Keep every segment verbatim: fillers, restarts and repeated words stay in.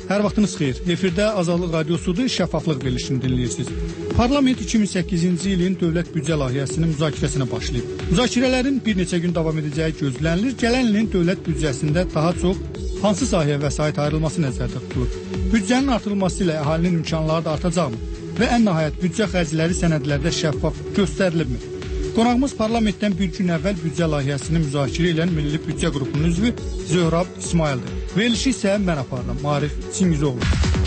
Hər vaxtınız xeyir. Efirdə Azadlıq Radiosudur, şəffaflıq verilişini dinləyirsiniz. Parlament iki min səkkizinci ilin dövlət büdcə layihəsinin müzakirəsinə başlayıb. Müzakirələrin bir neçə gün davam edəcəyi gözlənilir. Gələn ilin dövlət büdcəsində daha çox hansı sahəyə vəsait ayrılması nəzərdə tutulur? Büdcənin artırılması ilə əhalinin imkanları da artacaqmı? Və ən nəhayət büdcə xərcləri sənədlərdə şəffaf göstərilibmi? Qonağımız parlamentdən bir gün əvvəl büdcə layihəsini müzakirə edən Milli Büdcə qrupunun üzvü Zöhrab İsmaildir. Verilişi isə mən aparıram, Marif Çingizoğlu.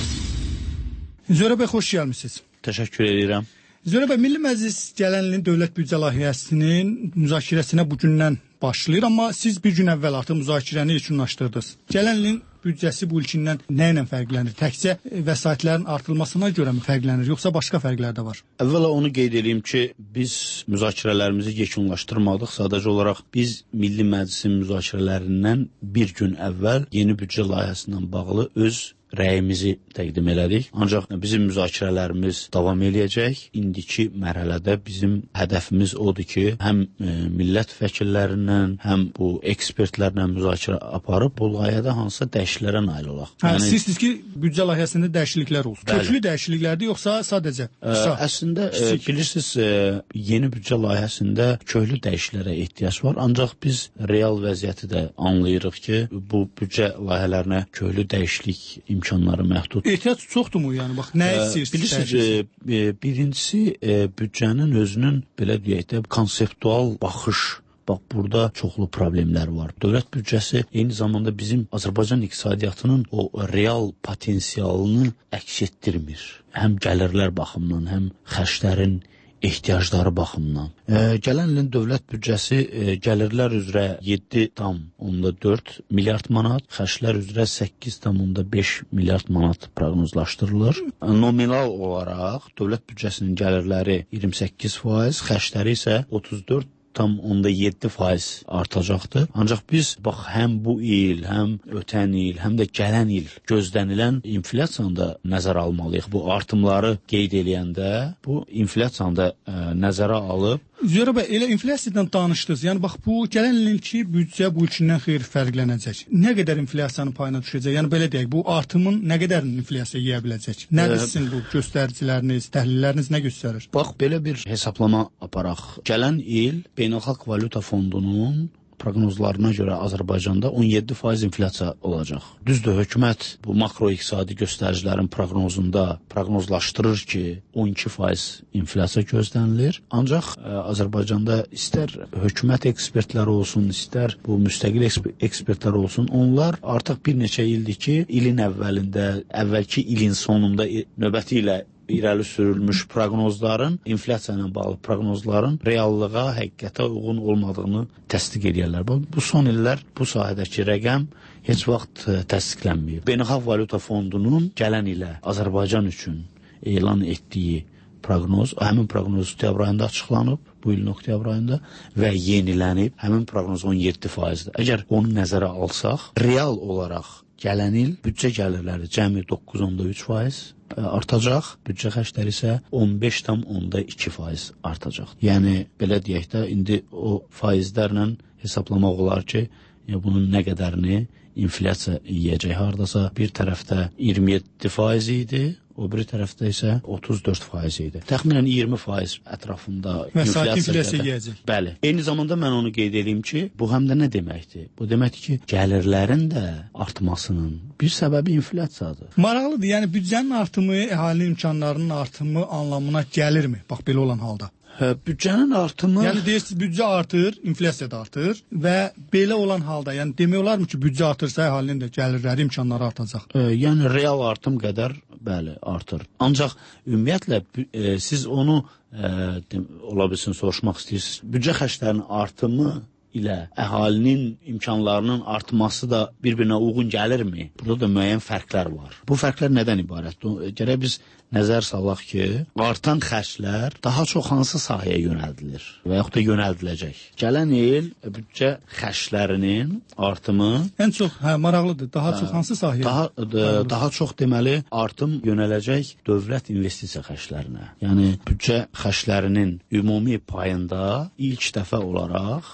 Zöhrab bəy, xoş gəlmisiniz. Təşəkkür edirəm. Zöhrab bəy, Milli Məclis gələn ilin dövlət büdcə layihəsinin müzakirəsinə bugündən başlayır, amma siz bir gün əvvəl artıq müzakirəni yekunlaşdırdınız. Gələn ilin büdcəsi bu ilkindən nə ilə fərqlənir? Təkcə vəsaitlərin artırılmasına görə mi fərqlənir, yoxsa başqa fərqlər də var? Əvvəla onu qeyd edeyim ki, biz müzakirələrimizi yekunlaşdırmadıq. Sadəcə olaraq biz Milli Məclisin müzakirələrindən bir gün əvvəl yeni büdcə layihəsindən bağlı öz rəyimizi təqdim elədik. Ancaq bizim müzakirələrimiz davam eləyəcək. İndiki mərhələdə bizim hədəfimiz odur ki, həm e, millət vəkillərindən, həm bu ekspertlərlə müzakirə aparıb bu layihədə hansısa dəyişikliklərə nail olaq. Hə, yəni, siz ki, büdcə layihəsində dəyişikliklər olsun. Bəli. Köklü dəyişikliklərdir, yoxsa sadəcə? Ə, əslində, ə, bilirsiniz, ə, yeni büdcə layihəsində köklü dəyişikliklərə ehtiyac var. Ancaq biz real vəziyyəti də anlayırıq ki, bu büdcə layihələrinə köklü dəyişiklik imkanları məhdud. Ehtiyac çoxdurmu yəni? Bax, nə istəyirsiniz? Bilirsiniz, e, birincisi e, büdcənin özünün belə deyək də konseptual baxış. Bax, burada çoxlu problemlər var. Dövlət büdcəsi eyni zamanda bizim Azərbaycan iqtisadiyyatının o real potensialını əks etdirmir. Həm gəlirlər baxımından, həm xərclərin ehtiyacları baxımından. E, gələn ilin dövlət büdcəsi e, gəlirlər üzrə yeddi tam onda dörd milyard manat, xərclər üzrə səkkiz tam onda beş milyard manat proqnozlaşdırılır. E, nominal olaraq dövlət büdcəsinin gəlirləri iyirmi səkkiz faiz, xərcləri isə otuz dörd tam onda yeddi faiz artacaqdır. Ancaq biz bax həm bu il, həm ötən il, həm də gələn il gözlənilən inflyasiyanı da nəzərə almalıyıq. Bu artımları qeyd eləyəndə bu inflyasiyanı da ə, nəzərə alıb. Zöhrab bəy, elə inflyasiyadan danışdınız. Yəni bax, bu gələn ilki büdcə bu ilkindən xeyli fərqlənəcək. Nə qədər inflyasiyanın payına düşəcək? Yəni belə deyək, bu artımın nə qədər inflyasiya yeyə biləcək? Nədir sizin bu göstəriciləriniz, təhlilləriniz nə göstərir? Bax, belə bir hesablama aparaq. Gələn il Beynəlxalq Valyuta Fondunun proqnozlarına görə Azərbaycanda on yeddi faiz inflyasiya olacaq. Düzdür, hökumət bu makroiqtisadi göstəricilərin proqnozunda proqnozlaşdırır ki, on iki faiz inflyasiya gözlənilir. Ancaq ə, Azərbaycanda istər hökumət ekspertləri olsun, istər bu müstəqil ekspertlər olsun, onlar artıq bir neçə ildir ki, ilin əvvəlində, əvvəlki ilin sonunda növbəti ilə irəli sürülmüş proqnozların, inflyasiya ilə bağlı proqnozların reallığa, həqiqətə uyğun olmadığını təsdiq edirlər. Bu son illər bu sahədəki rəqəm heç vaxt təsdiqlənməyib. Beynəlxalq Valyuta Fondunun gələn ilə Azərbaycan üçün elan etdiyi proqnoz, həmin proqnoz oktyabr ayında açıqlanıb, bu ilin oktyabr ayında və yenilənib. Həmin proqnoz on yeddi faizdir. Əgər onu nəzərə alsaq, real olaraq gələn il büdcə gəlirləri cəmi doqquz onda üç faiz artacaq, büdcə xərcləri isə on beş tam onda iki faiz artacaq. Yəni, belə deyək də, indi o faizlərlə hesablamaq olar ki, ya bunun nə qədərini inflyasiya yiyəcək. Hardasa bir tərəfdə iyirmi yeddi faiz idi, o biri tərəfdə isə otuz dörd faiz idi. Təxminən iyirmi faiz ətrafında inflyasiya, inflyasiya yiyəcək. Bəli. Eyni zamanda mən onu qeyd edeyim ki, bu həm də nə deməkdir? Bu deməkdir ki, gəlirlərin də artmasının bir səbəbi inflyasiyadır. Maraqlıdır. Yəni büdcənin artımı əhalinin imkanlarının artımı anlamına gəlirmi? Bax, belə olan halda. Hə, büdcənin artımı... Yəni deyirsiniz, büdcə artır, inflyasiya da artır və belə olan halda, yəni demək olarmı ki, büdcə artırsa əhalinin də gəlirləri, imkanları artacaq? E, yəni real artım qədər, bəli, artır. Ancaq ümumiyyətlə e, siz onu e, ola bilsin soruşmaq istəyirsiniz. Büdcə xərclərinin artımı ilə əhalinin imkanlarının artması da bir-birinə uyğun gəlirmi? Burada da müəyyən fərqlər var. Bu fərqlər nədən ibarətdir? Gərək biz nəzər salaq ki, artan xərclər daha çox hansı sahəyə yönəldilir və yaxud da yönəldiləcək. Gələn il büdcə xərclərinin artımı ən çox, hə, maraqlıdır. Daha çox hansı sahəyə? Daha da, daha çox deməli artım yönələcək dövlət investisiya xərclərinə. Yəni büdcə xərclərinin ümumi payında ilk dəfə olaraq dövlət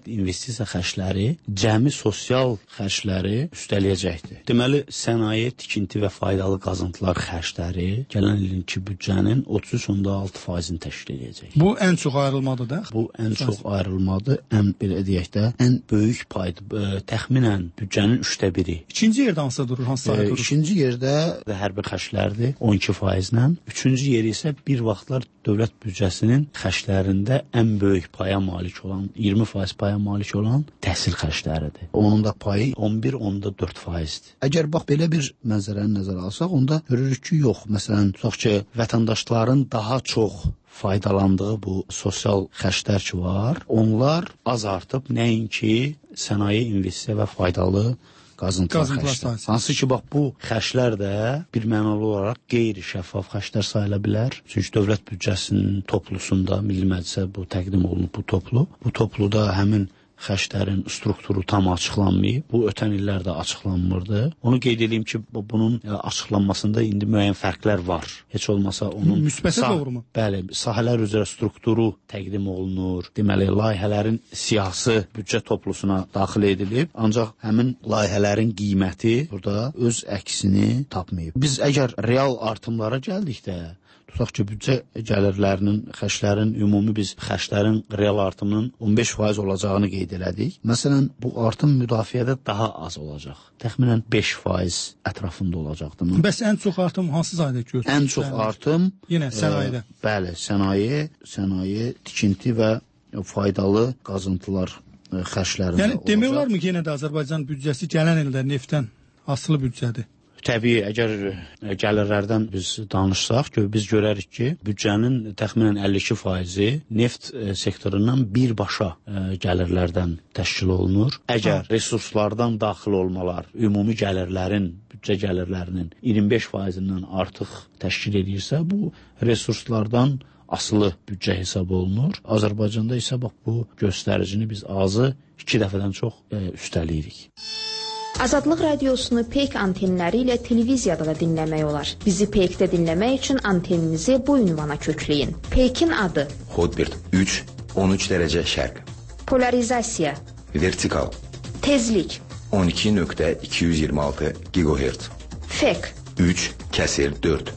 dövlət investisiya xərcləri cəmi sosial xərcləri üstələyəcəkdir. Deməli, sənaye, tikinti və faydalı qazıntılar xərcləri gələn ilinki büdcənin otuz üç nöqtə altı faizini təşkil edəcək. Bu ən çox ayrılmadır da? Bu ən çox ayrılmadır. Ən belə deyək də, ən böyük paydır. Təxminən büdcənin üçdə biri. İkinci yerdə hansı durur? Hansı sayı durur? İkinci yerdə hərbi xərclərdir, on iki faizlə. Üçüncü yeri isə bir vaxtlar dövlət büdcəsinin xərclərində ən böyük paya malik olan, iyirmi faiz paya malik olan təhsil xərcləridir. Onun da payı on bir nöqtə dörd faizdir. Əgər bax belə bir mənzərəni nəzərə alsaq, onda görürük ki, yox. Məsələn, tutaq ki, vətəndaşların daha çox faydalandığı bu sosial xərclər ki var, onlar az artıb, nəinki sənaye, investisiya və faydalı qazıntılar xərclər. Hansı ki, bax, bu xərclər də bir mənalı olaraq qeyri-şəffaf xərclər sayıla bilər. Çünki dövlət büdcəsinin toplusunda, Milli Məclisə bu təqdim olunub bu toplu. Bu topluda həmin xərclərin strukturu tam açıqlanmayıb. Bu, ötən illərdə açıqlanmırdı. Onu qeyd edeyim ki, bunun açıqlanmasında indi müəyyən fərqlər var. Heç olmasa onun... Müsbətə doğru mu? Bəli, sahələr üzrə strukturu təqdim olunur. Deməli, layihələrin siyasi büdcə toplusuna daxil edilib. Ancaq həmin layihələrin qiyməti burada öz əksini tapmayıb. Biz əgər real artımlara gəldikdə, tutaq ki, büdcə gəlirlərinin, xərclərin, ümumi biz xərclərin real artımının on beş faiz olacağını qeyd elədik. Məsələn, bu artım müdafiədə daha az olacaq. Təxminən beş faiz ətrafında olacaqdır. Bəs ən çox artım hansı sayda gözləyir? Ən çox artım... Yenə sənayedə. E, bəli, sənaye, sənaye, tikinti və faydalı qazıntılar e, xərclərində yəni, olacaq. Yəni, demək olar mı yenə də Azərbaycan büdcəsi gələn ildə neftdən asılı büdcədir? Təbii, əgər gəlirlərdən biz danışsaq, biz görərik ki, büdcənin təxminən əlli iki faizi neft sektorundan birbaşa gəlirlərdən təşkil olunur. Əgər resurslardan daxil olmalar ümumi gəlirlərin, büdcə gəlirlərinin iyirmi beş faizindən artıq təşkil edirsə, bu resurslardan asılı büdcə hesab olunur. Azərbaycanda isə bax, bu göstəricini biz azı iki dəfədən çox üstəliyirik. Azadlıq radiosunu Peyk antenləri ilə televiziyada da dinləmək olar. Bizi Peykdə dinləmək üçün anteninizi bu ünvana kökləyin. Peykin adı: Hotbird üç on üç dərəcə şərq. Polarizasiya: Vertikal. Tezlik: on iki nöqtə iki yüz iyirmi altı gigahertz. Fek: üç kəsir dörd.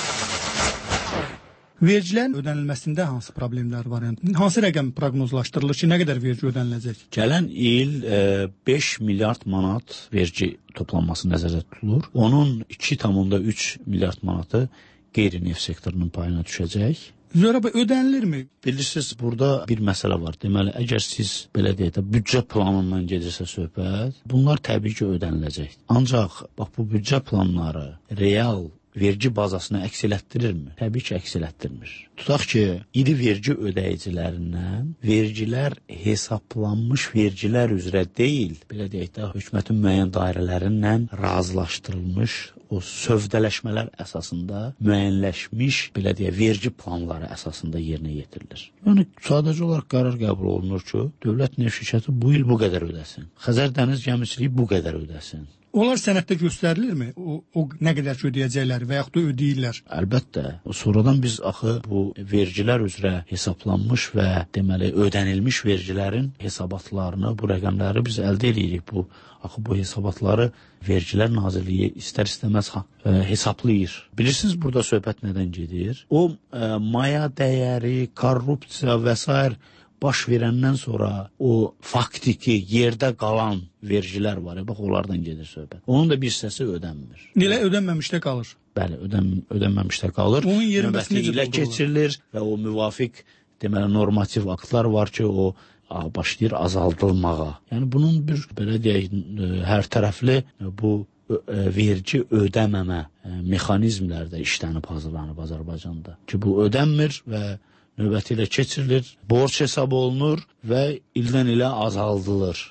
Vergilərin ödənilməsində hansı problemlər var? Yəni, hansı rəqəm proqnozlaşdırılır ki, nə qədər vergi ödəniləcək? Gələn il e, beş milyard manat vergi toplanması nəzərdə tutulur. Onun iki nöqtə üç milyard manatı qeyri-neft sektorunun payına düşəcək. Zöhrə bəy, ödənilirmi? Bilirsiniz, burada bir məsələ var. Deməli, əgər siz, belə deyək də, büdcə planından gedirsə söhbət, bunlar təbii ki, ödəniləcək. Ancaq, bax, bu büdcə planları real vergi bazasını əks elətdirirmi? Təbii ki, əks elətdirmir. Tutaq ki, iri vergi ödəyicilərindən vergilər hesablanmış vergilər üzrə deyil, belə deyək də, hökumətin müəyyən dairələrindən razılaşdırılmış, o sövdələşmələr əsasında müəyyənləşmiş, belə deyək, vergi planları əsasında yerinə yetirilir. Yəni, sadəcə olaraq qərar qəbul olunur ki, dövlət neft şirkəti bu il bu qədər ödəsin. Xəzər dəniz gəmiçiliyi bu qədər ödəsin. Onlar sənəddə göstərilirmi? O, o nə qədər ki ödəyəcəklər və yaxud da ödəyirlər? Əlbəttə. Sonradan biz axı bu vergilər üzrə hesablanmış və deməli ödənilmiş vergilərin hesabatlarını, bu rəqəmləri biz əldə edirik. Bu axı bu hesabatları Vergilər Nazirliyi istər-istəməz e, hesablayır. Bilirsiniz burada söhbət nədən gedir? O e, maya dəyəri, korrupsiya və s. baş verəndən sonra o faktiki yerdə qalan vergilər var. Bax, onlardan gedir söhbət. Onun da bir hissəsi ödənmir. Elə ödənməmişdə qalır? Bəli, ödən, ödənməmişdə qalır. Onun yerinbəsi necə ilə keçirilir və o müvafiq deməli normativ aktlar var ki, o başlayır azaldılmağa. Yəni bunun bir belə deyək, hər tərəfli bu vergi ödəməmə mexanizmlər də işlənib hazırlanıb Azərbaycanda. Ki bu ödənmir və növbəti ilə keçirilir, borc hesab olunur və ildən ilə azaldılır.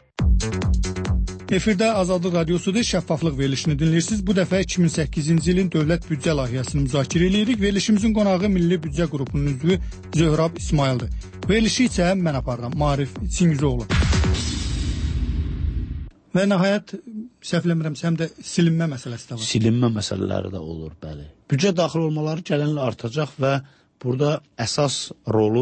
Efirdə Azadlıq Radiosu'da şəffaflıq verilişini dinləyirsiniz. Bu dəfə iki min səkkizinci ilin dövlət büdcə layihəsini müzakirə edirik. Verilişimizin qonağı Milli Büdcə qrupunun üzvü Zöhrab İsmaildir. Verilişi isə mən aparıram, Marif Çingizoğlu. Və nəhayət, səhvləmirəmsə, həm də silinmə məsələsi də var. Silinmə məsələləri də olur, bəli. Büdcə daxil olmaları gələnlə artacaq və burada əsas rolu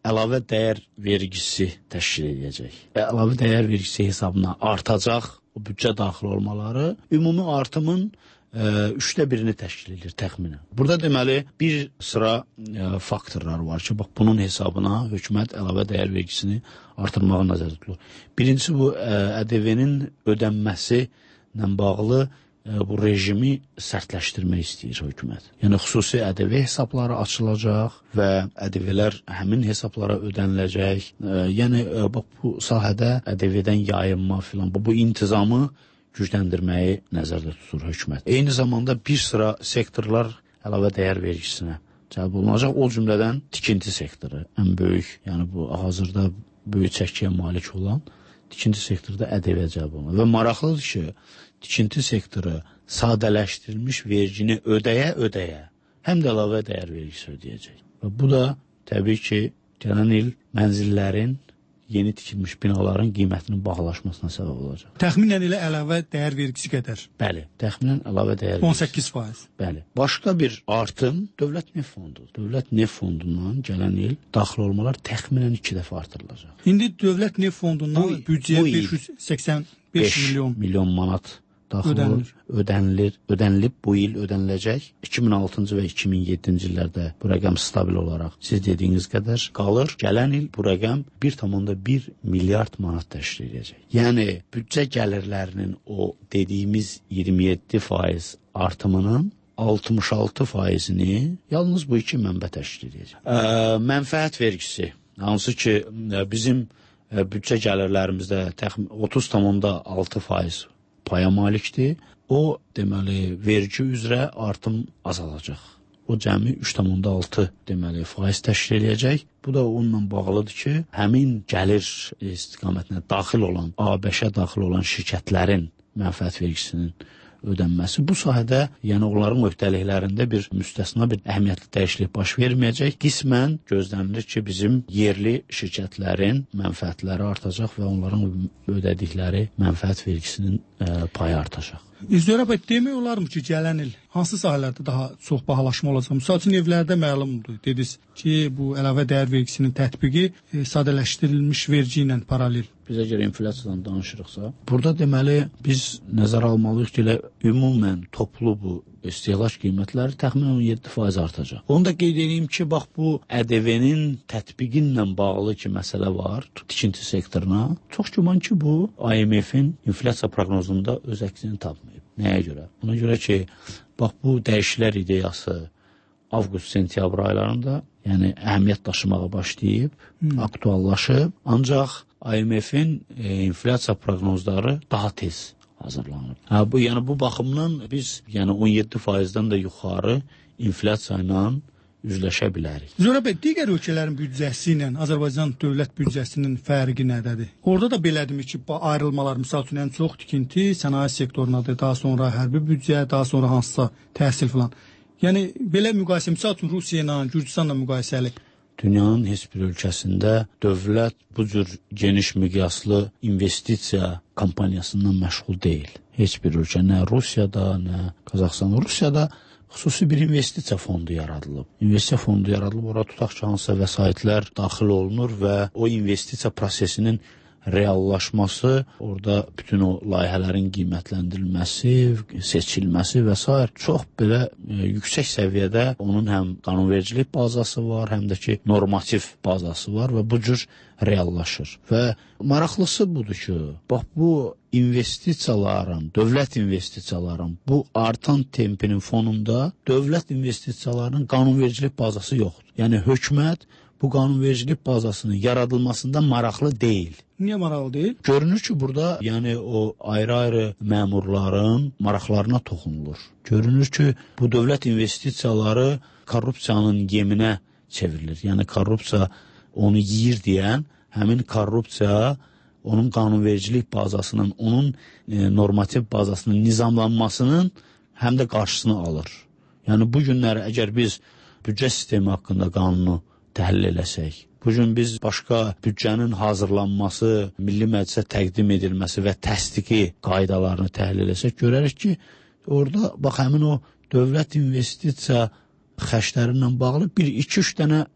əlavə dəyər vergisi təşkil edəcək. Əlavə dəyər vergisi hesabına artacaq o büdcə daxil olmaları ümumi artımın ə, üçdə birini təşkil edir təxminən. Burada deməli bir sıra ə, faktorlar var ki, bax bunun hesabına hökumət əlavə dəyər vergisini artırmağı nəzərdə tutulur. Birincisi bu ə, Ə D V-nin ödənməsi ilə bağlı ə, bu rejimi sərtləşdirmək istəyir hökumət. Yəni xüsusi Ə D V hesabları açılacaq və Ə D V-lər həmin hesablara ödəniləcək. Ə, yəni ə, bax bu sahədə Ə D V-dən yayınma filan bu, bu intizamı gücləndirməyi nəzərdə tutur hökumət. Eyni zamanda bir sıra sektorlar əlavə dəyər vergisinə cəlb olunacaq. O cümlədən tikinti sektoru ən böyük, yəni bu hazırda böyük çəkiyə malik olan tikinti sektorda Ə D V cəlb olunur. Və maraqlıdır ki, tikinti sektoru sadələşdirilmiş vergini ödəyə-ödəyə həm də əlavə dəyər vergisi ödəyəcək. Və bu da təbii ki, gələn il mənzillərin yeni tikilmiş binaların qiymətinin bahalaşmasına səbəb olacaq. Təxminən elə əlavə dəyər vergisi qədər. Bəli, təxminən əlavə dəyər on səkkiz faiz. Bəli. Başqa bir artım Dövlət Neft Fondudur. Dövlət Neft Fondundan gələn il daxil olmalar təxminən iki dəfə artırılacaq. İndi Dövlət Neft Fondundan Bu- büdcəyə bu il beş yüz səksən beş milyon milyon manat daxil Ödənilir. olur. Ödənilir. Ödənilib bu il ödəniləcək. iki min altıncı və iki min yeddinci illərdə bu rəqəm stabil olaraq siz dediyiniz qədər qalır. Gələn il bu rəqəm bir tam bir milyard manat təşkil edəcək. Yəni büdcə gəlirlərinin o dediyimiz iyirmi yeddi faiz artımının altmış altı faizini yalnız bu iki mənbə təşkil edəcək. Ə, mənfəət vergisi, hansı ki ə, bizim ə, büdcə gəlirlərimizdə təxmin otuz tam altı faiz paya malikdir. O, deməli, vergi üzrə artım azalacaq. O cəmi üç tam altı deməli faiz təşkil edəcək. Bu da onunla bağlıdır ki, həmin gəlir istiqamətinə daxil olan, ABŞ-ə daxil olan şirkətlərin mənfəət vergisinin ödənməsi bu sahədə, yəni onların öhdəliklərində bir müstəsna bir əhəmiyyətli dəyişiklik baş verməyəcək. Qismən gözlənilir ki, bizim yerli şirkətlərin mənfəətləri artacaq və onların ödədikləri mənfəət vergisinin ə, payı artacaq. İzdora bəy, demək olarmı ki, gələn il hansı sahələrdə daha çox bahalaşma olacaq? Misal üçün evlərdə məlumdur, dediniz ki, bu əlavə dəyər vergisinin tətbiqi e, sadələşdirilmiş vergi ilə paralel. Biz əgər inflyasiyadan danışırıqsa, burada deməli biz nəzərə almalıyıq ki, elə ümumən toplu bu istehlak qiymətləri təxminən on yeddi faiz artacaq. Onu da qeyd edeyim ki, bax bu Ə D V-nin tətbiqi ilə bağlı ki, məsələ var tikinti sektoruna. Çox güman ki, bu I M F-in inflyasiya proqnozunda öz əksini tapmayıb. Nəyə görə? Buna görə ki, bax bu dəyişikliklər ideyası avqust-sentyabr aylarında, yəni əhəmiyyət daşımağa başlayıb, hmm. aktuallaşıb, ancaq I M F-in e, inflyasiya proqnozları daha tez hazırlanıb. Hə, bu, yəni bu baxımdan biz yəni on yeddi faizdən də yuxarı inflyasiya ilə üzləşə bilərik. Zora bəy, digər ölkələrin büdcəsi ilə Azərbaycan dövlət büdcəsinin fərqi nədədir? Orada da belədirmi ki, ayrılmalar, misal üçün ən çox tikinti, sənaye sektorunadır, daha sonra hərbi büdcə, daha sonra hansısa təhsil filan. Yəni belə müqayisə, misal üçün Rusiya ilə, Gürcüstanla müqayisəli. Dünyanın heç bir ölkəsində dövlət bu cür geniş miqyaslı investisiya kampaniyasından məşğul deyil. Heç bir ölkə, nə Rusiyada, nə Qazaxıstan. Rusiyada xüsusi bir investisiya fondu yaradılıb. İnvestisiya fondu yaradılıb, ora tutaq ki, hansısa vəsaitlər daxil olunur və o investisiya prosesinin reallaşması, orada bütün o layihələrin qiymətləndirilməsi, seçilməsi və s. çox belə e, yüksək səviyyədə onun həm qanunvericilik bazası var, həm də ki, normativ bazası var və bu cür reallaşır. Və maraqlısı budur ki, bax bu investisiyaların, dövlət investisiyaların bu artan tempinin fonunda dövlət investisiyalarının qanunvericilik bazası yoxdur. Yəni hökumət bu qanunvericilik bazasının yaradılmasında maraqlı deyil. Niyə maraqlı deyil? Görünür ki, burada yəni o ayrı-ayrı məmurların maraqlarına toxunulur. Görünür ki, bu dövlət investisiyaları korrupsiyanın yeminə çevrilir. Yəni korrupsiya onu yeyir deyən, həmin korrupsiya onun qanunvericilik bazasının, onun e, normativ bazasının nizamlanmasının həm də qarşısını alır. Yəni bu günləri əgər biz büdcə sistemi haqqında qanunu təhlil eləsək, bugün biz başqa büdcənin hazırlanması, Milli Məclisə təqdim edilməsi və təsdiqi qaydalarını təhlil eləsək, görərik ki, orada bax həmin o dövlət investisiya xərcləri ilə bağlı bir iki üç dənə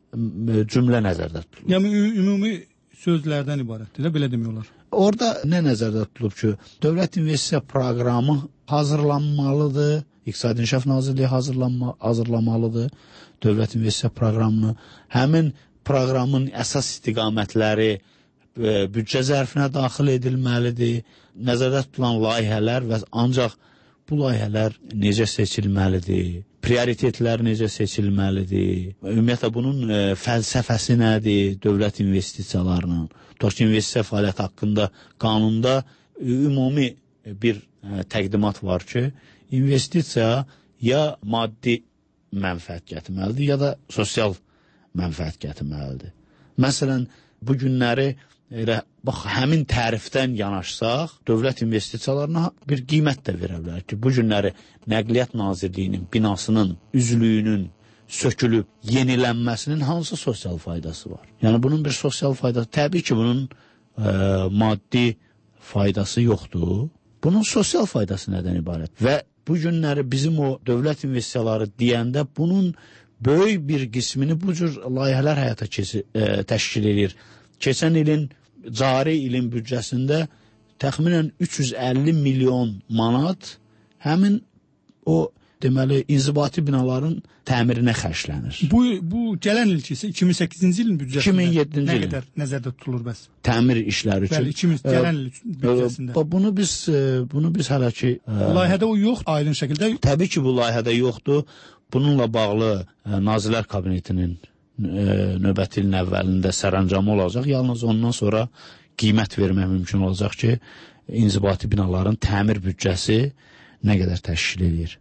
cümlə nəzərdə tutulur. Yəni ümumi sözlərdən ibarətdir, belə demək olar. Orada nə nəzərdə tutulub ki, dövlət investisiya proqramı hazırlanmalıdır, İqtisadi İnkişaf Nazirliyi hazırlanma, hazırlamalıdır dövlət investisiya proqramını. Həmin proqramın əsas istiqamətləri e, büdcə zərfinə daxil edilməlidir. Nəzərdə tutulan layihələr və ancaq bu layihələr necə seçilməlidir, prioritetlər necə seçilməlidir, ümumiyyətlə bunun e, fəlsəfəsi nədir dövlət investisiyalarının, tutaq ki, investisiya fəaliyyəti haqqında qanunda ümumi bir e, təqdimat var ki, investisiya ya maddi mənfəət gətirməlidir, ya da sosial mənfəət gətirməlidir. Məsələn, bu günləri elə bax həmin tərifdən yanaşsaq, dövlət investisiyalarına bir qiymət də verə bilər ki, bu günləri Nəqliyyat Nazirliyinin binasının üzlüyünün sökülüb yenilənməsinin hansı sosial faydası var? Yəni bunun bir sosial faydası, təbii ki, bunun e, maddi faydası yoxdur. Bunun sosial faydası nədən ibarət? Və bu günləri bizim o dövlət investisiyaları deyəndə bunun böyük bir qismini bu cür layihələr həyata keçir, e, təşkil edir. Keçən ilin, cari ilin büdcəsində təxminən üç yüz əlli milyon manat həmin o deməli inzibati binaların təmirinə xərclənir. Bu bu gələn il isə iki min səkkizinci ilin büdcəsində iki min yeddinci nə ilin qədər nəzərdə tutulur bəs? Təmir işləri üçün. Bəli, iki min gələn il büdcəsində. E, bunu biz bunu biz hələ ki e, layihədə o yox, aydın şəkildə. Təbii ki, bu layihədə yoxdur. Bununla bağlı e, Nazirlər Kabinetinin e, növbəti ilin əvvəlində sərəncamı olacaq. Yalnız ondan sonra qiymət vermək mümkün olacaq ki, inzibati binaların təmir büdcəsi nə qədər təşkil edir.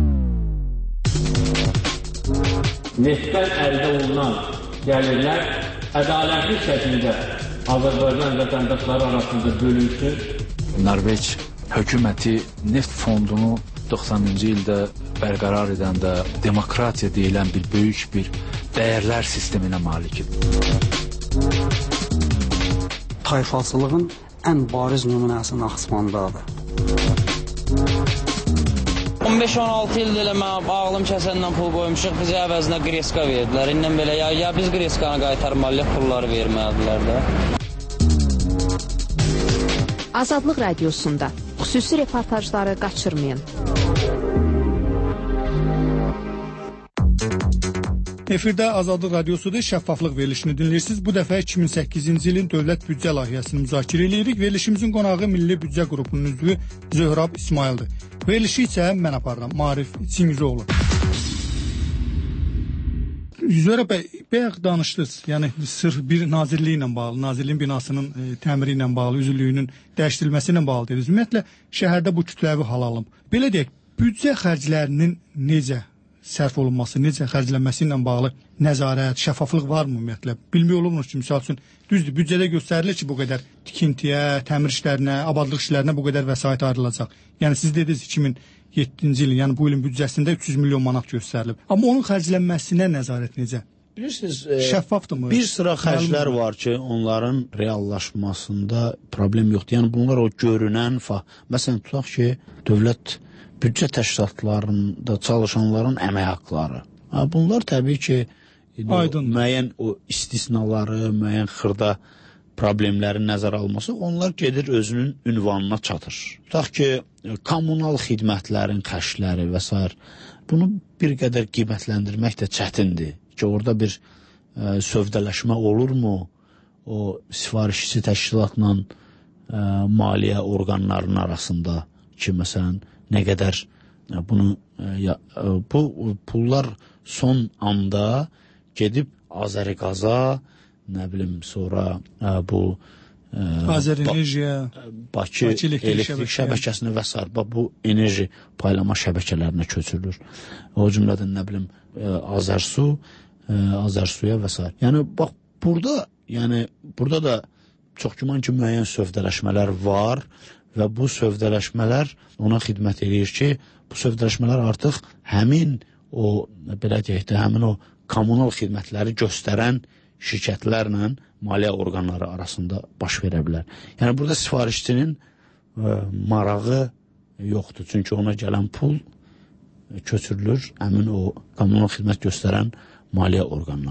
Neftdən əldə olunan gəlirlər ədalətli şəkildə Azərbaycan vətəndaşları arasında bölünsün. Norveç hökuməti neft fondunu doxsanıncı ildə bərqərar edəndə demokratiya deyilən bir böyük bir dəyərlər sisteminə malikdir. Tayfalçılığın ən bariz nümunəsi Naxçıvandadır. on beş on altı ildir elə mən ağlım kəsəndən pul qoymuşuq, bizə əvəzinə qreska verdilər. İndən belə ya, ya biz qreskanı qaytarmalıyıq, pulları vermədilər də. Azadlıq Radiosunda xüsusi reportajları qaçırmayın. Efirdə Azadlıq Radiosudur, şəffaflıq verilişini dinləyirsiniz. Bu dəfə iki min səkkizinci ilin dövlət büdcə layihəsini müzakirə edirik. Verilişimizin qonağı Milli Büdcə qrupunun üzvü Zöhrab İsmaildir. Verilişi isə mən aparıram, Marif Çingizoğlu. Zöhrab bəy, bayaq danışdınız, yəni sırf bir nazirliyi ilə bağlı, nazirliyin binasının e, təmiri ilə bağlı, üzvlüyünün dəyişdirilməsi ilə bağlı dediniz. Ümumiyyətlə, şəhərdə bu kütləvi hal alınıb. Belə deyək, büdcə xərclərinin necə sərf olunması, necə xərclənməsi ilə bağlı nəzarət, şəffaflıq varmı ümumiyyətlə? Bilmək olurmuş ki, misal üçün, düzdür, büdcədə göstərilir ki, bu qədər tikintiyə, təmir işlərinə, abadlıq işlərinə bu qədər vəsait ayrılacaq. Yəni, siz dediniz iki min yeddinci ilin, yəni bu ilin büdcəsində üç yüz milyon manat göstərilib. Amma onun xərclənməsinə nəzarət necə? Bilirsiniz, e, şəffafdırmı? Bir sıra xərclər var ki, onların reallaşmasında problem yoxdur. Yəni, bunlar o görünən, məsələn, tutaq ki, dövlət büdcə təşkilatlarında çalışanların əmək haqları. Bunlar təbii ki, o, müəyyən o istisnaları, müəyyən xırda problemlərin nəzərə alması, onlar gedir özünün ünvanına çatır. Tutaq ki, kommunal xidmətlərin xərcləri və s. Bunu bir qədər qiymətləndirmək də çətindir ki, orada bir ə, sövdələşmə olurmu o sifarişçi təşkilatla ə, maliyyə orqanlarının arasında ki, məsələn, nə qədər bunu ya, bu pullar son anda gedib Azəriqaza, nə bilim, sonra bu Azərenerjiya, Bakı, Bakı elektrik, elektrik şəbəkəsinə və s. bu enerji paylama şəbəkələrinə köçürülür. O cümlədən nə bilim Azərsu, Azərsuya və s. Yəni bax burada, yəni burada da çox güman ki, müəyyən sövdələşmələr var və bu sövdələşmələr ona xidmət edir ki, bu sövdələşmələr artıq həmin o, belə deyək də, həmin o kommunal xidmətləri göstərən şirkətlərlə maliyyə orqanları arasında baş verə bilər. Yəni, burada sifarişçinin ə, marağı yoxdur. Çünki ona gələn pul köçürülür həmin o kommunal xidmət göstərən maliyyə orqanlarına.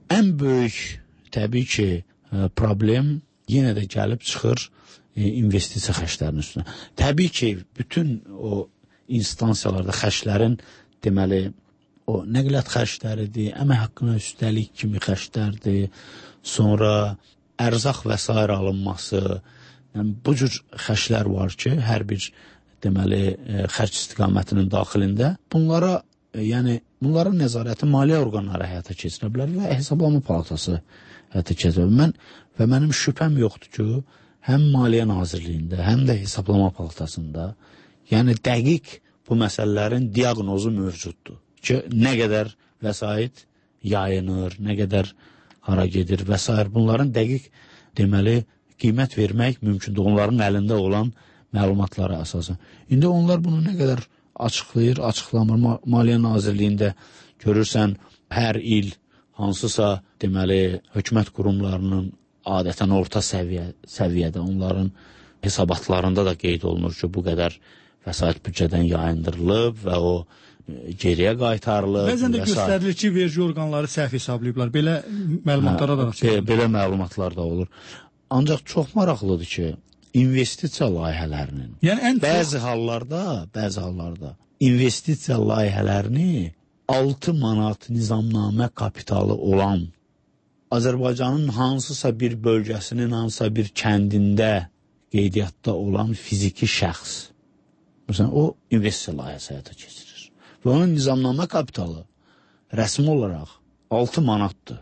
ən böyük təbii ki problem yenə də gəlib çıxır e, investisiya xərclərinin üstünə. Təbii ki, bütün o instansiyalarda xərclərin deməli o nəqliyyat xərcləridir, əmək haqqına üstəlik kimi xərclərdir, sonra ərzaq və s. alınması, yəni bu cür xərclər var ki, hər bir deməli xərc istiqamətinin daxilində bunlara e, yəni bunların nəzarəti maliyyə orqanları həyata keçirə bilər və hesablama palatası həyata keçirə bilər. Mən və mənim şübhəm yoxdur ki, həm Maliyyə Nazirliyində, həm də hesablama palatasında yəni dəqiq bu məsələlərin diaqnozu mövcuddur ki, nə qədər vəsait yayınır, nə qədər hara gedir və s. bunların dəqiq deməli qiymət vermək mümkündür onların əlində olan məlumatlara əsasən. İndi onlar bunu nə qədər açıqlayır, açıqlamır. Maliyyə Nazirliyində görürsən hər il hansısa deməli hökumət qurumlarının adətən orta səviyyə, səviyyədə onların hesabatlarında da qeyd olunur ki, bu qədər vəsait büdcədən yayındırılıb və o geriyə qaytarılıb. Bəzən də göstərilir ki, vergi orqanları səhv hesablayıblar. Belə məlumatlara da be, belə məlumatlar da olur. Ancaq çox maraqlıdır ki, investisiya layihələrinin yəni ən bəzi çox... hallarda, bəzi hallarda investisiya layihələrini altı manat nizamnamə kapitalı olan Azərbaycanın hansısa bir bölgəsinin, hansısa bir kəndində qeydiyyatda olan fiziki şəxs, məsələn, o investisiya layihəsi həyata keçirir. Və onun nizamnamə kapitalı rəsmi olaraq altı manatdır.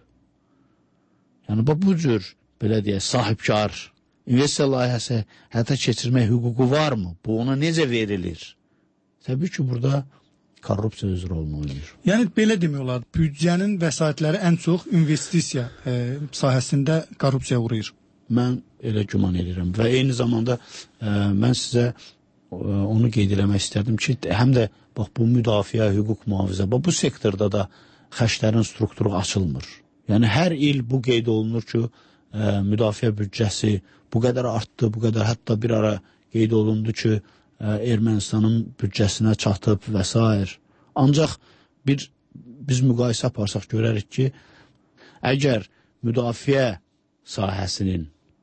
Yəni, bu cür, belə deyək, sahibkar investisiya layihəsi həyata keçirmək hüququ varmı? Bu ona necə verilir? Təbii ki, burada korrupsiya üzrə olmalıdır. Yəni, belə demək olar, büdcənin vəsaitləri ən çox investisiya e, sahəsində korrupsiya uğrayır. Mən elə güman edirəm və eyni zamanda e, mən sizə e, onu qeyd eləmək istərdim ki, həm də bax, bu müdafiə, hüquq mühafizə, bax, bu sektorda da xərclərin strukturu açılmır. Yəni, hər il bu qeyd olunur ki, e, müdafiə büdcəsi bu qədər artdı, bu qədər, hətta bir ara qeyd olundu ki, Ermənistanın büdcəsinə çatıb və s. Ancaq bir, biz müqayisə aparsaq görərik ki, əgər müdafiə sahəsinin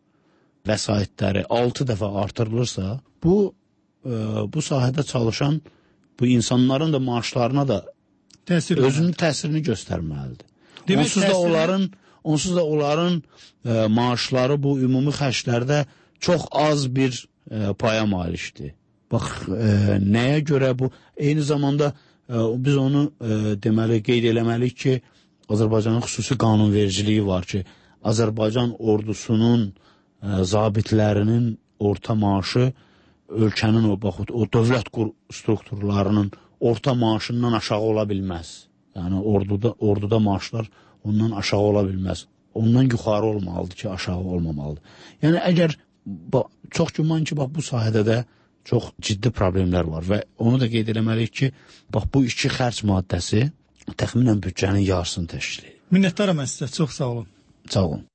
vəsaitləri altı dəfə artırılırsa, bu, e, bu sahədə çalışan bu insanların da maaşlarına da təsir özünün təsirini göstərməlidir. Demək, onsuz, da onların, onsuz da onların e, maaşları bu ümumi xərclərdə çox az bir e, paya malikdir. Bax, e, nəyə görə bu? Eyni zamanda e, biz onu e, deməli qeyd eləməliyik ki, Azərbaycanın xüsusi qanunvericiliyi var ki, Azərbaycan ordusunun e, zabitlərinin orta maaşı ölkənin o, bax, o dövlət strukturlarının orta maaşından aşağı ola bilməz. Yəni, orduda, orduda maaşlar ondan aşağı ola bilməz. Ondan yuxarı olmalıdır ki, aşağı olmamalıdır. Yəni, əgər bax, çox güman ki, bax, bu sahədə də çox ciddi problemlər var və onu da qeyd eləməliyik ki, bax, bu iki xərc maddəsi təxminən büdcənin yarısını təşkil edir. Minnətdaram mən sizə, çox sağ olun. Sağ olun.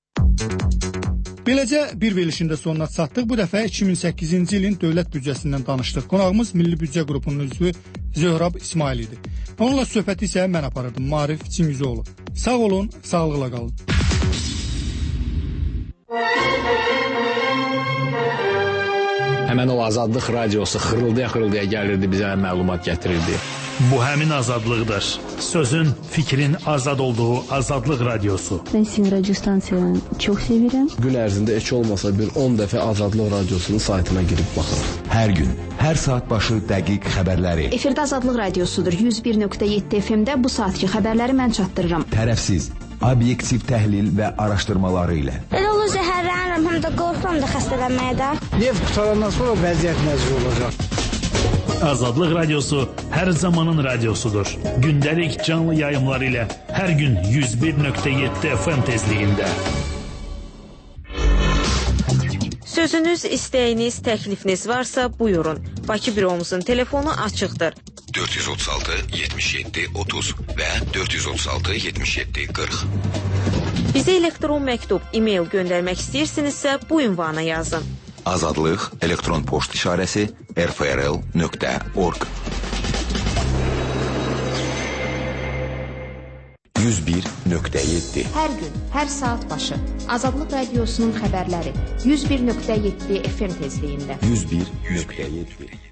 Beləcə bir verilişində sonuna çatdıq. Bu dəfə iki min səkkizinci ilin dövlət büdcəsindən danışdıq. Qonağımız Milli Büdcə qrupunun üzvü Zöhrab İsmail idi. Onunla söhbəti isə mən aparırdım, Marif Cimizioğlu. Sağ olun, sağlıqla qalın. Həmən o Azadlıq radiosu xırıldaya-xırıldaya gəlirdi, bizə məlumat gətirirdi. Bu həmin azadlıqdır. Sözün, fikrin azad olduğu Azadlıq radiosu. Ben sizin radyo stansiyanı çok sevirəm. Gün ərzində heç olmasa bir on dəfə Azadlıq radiosunun saytına girib baxırım. Hər gün, hər saat başı dəqiq xəbərləri. Efirdə Azadlıq radiosudur. yüz bir nöqtə yeddi F M-də bu saatki xəbərləri mən çatdırıram. Tərəfsiz, obyektiv təhlil və araşdırmaları ilə. Elə olur zəhərlənirəm, həm də qorxuram da xəstələnməyə də. Neft qutarandan sonra vəziyyət nəzir olacaq. Azadlıq radiosu hər zamanın radiosudur. Gündəlik canlı yayımlar ilə hər gün yüz bir nöqtə yeddi F M tezliyində. Sözünüz, istəyiniz, təklifiniz varsa buyurun. Bakı büromuzun telefonu açıqdır. dörd yüz otuz altı yetmiş yeddi otuz və dörd yüz otuz altı yetmiş yeddi qırx. Bizə elektron məktub, e-mail göndərmək istəyirsinizsə bu ünvana yazın. Azadlıq elektron poçt işarəsi r f r l nöqtə org. yüz bir nöqtə yeddi. Hər gün, hər saat başı Azadlıq Radiosunun xəbərləri yüz bir nöqtə yeddi F M tezliyində. yüz bir nöqtə yeddi.